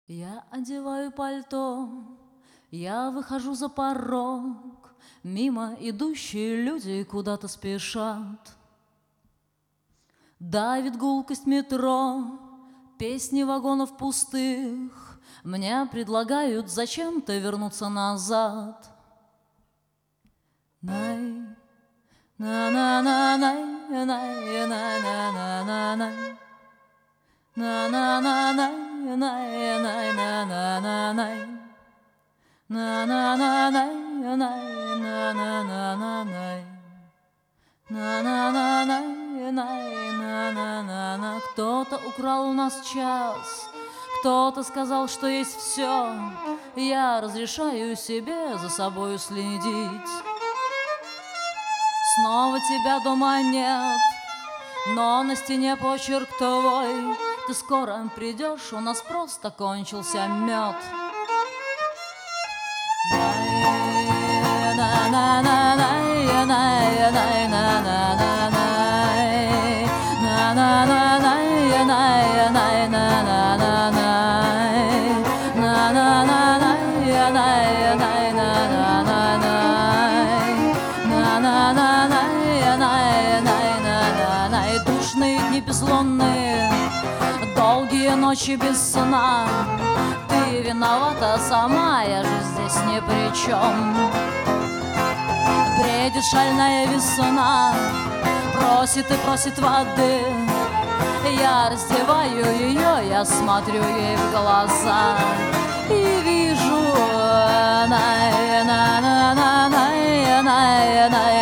Я одеваю пальто, я выхожу за порог, мимо идущие люди куда-то спешат. Давит гулкость метро, песни вагонов пустых, мне предлагают зачем-то вернуться назад. Най, на-на-на-най, най-най-на-на-на-най, на-на-на-най, най-най-на-на-на-най, на-на-на-най, най-на-на-на-най, на-на-на-най, най-на-на-на-на. Кто-то украл у нас час, кто-то сказал, что есть все. Я разрешаю себе за собою следить. Снова тебя дома нет, но на стене почерк твой. Ты скоро придешь, у нас просто кончился мед. Душные дни безлунные, долгие ночи без сна. Ты виновата сама, я же здесь ни при чем. Бредит шальная весна, просит и просит воды. Я раздеваю ее, я смотрю ей в глаза и вижу,